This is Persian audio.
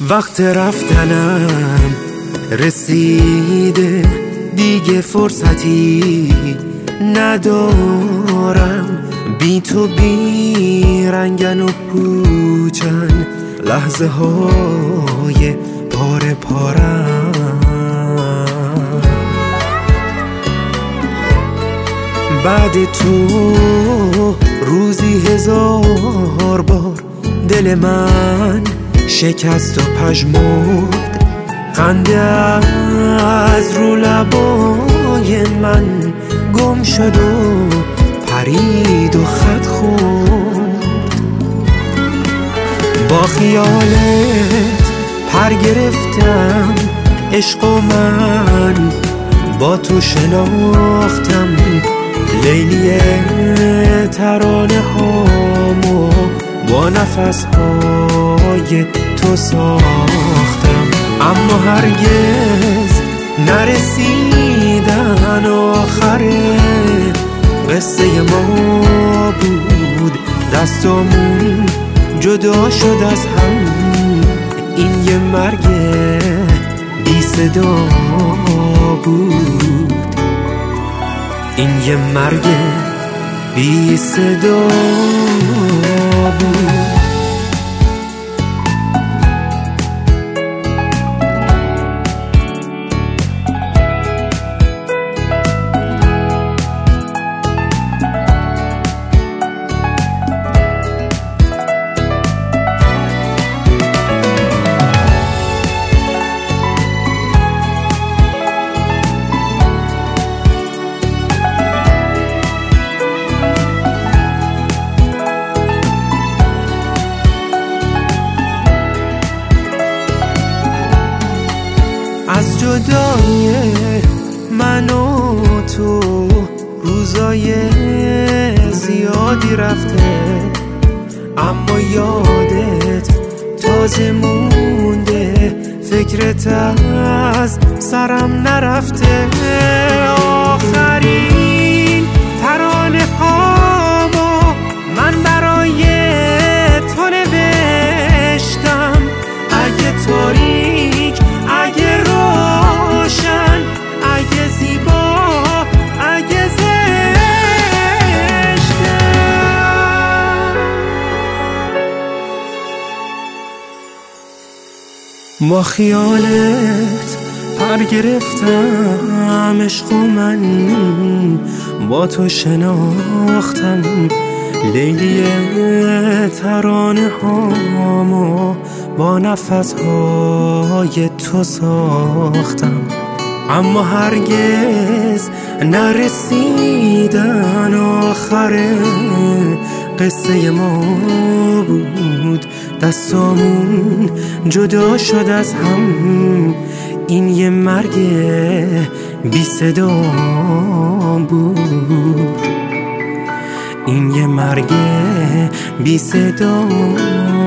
وقت رفتنم رسیده، دیگه فرصتی ندارم. بی تو بی رنگن و پوچن لحظه های پاره پارم. بعد تو روزی 1000 بار دل من شکست و پژمرد. خنده از رو لبای من گم شد و پرید و خط خورد. با خیالت پر گرفتم عشق و من با تو شناختم. لیلی ترانه هامو با نفس های تو ساختم. اما هرگز نرسیدن آخر قصه ما بود. دستامون جدا شد از هم، این یه مرگ بی صدا بود. این یه مرگ بی صدا بود. از جدای من و تو روزای زیادی رفته، اما یادت تازه مونده، فکرت از سرم نرفته. آخرین ترانه هامو من برای تو نوشتم. اگه تاریک، اگه روشن، اگه زیبا، اگه زشتم. با خیالت پر گرفتم عشق و من با تو شناختم. لیلی ترانه هامو با نفس های تو ساختم. اما هرگز نرسیدن آخر قصه ما بود. دستامون جدا شد از هم، این یه مرگ بی صدا بود. این یه مرگ بی صدا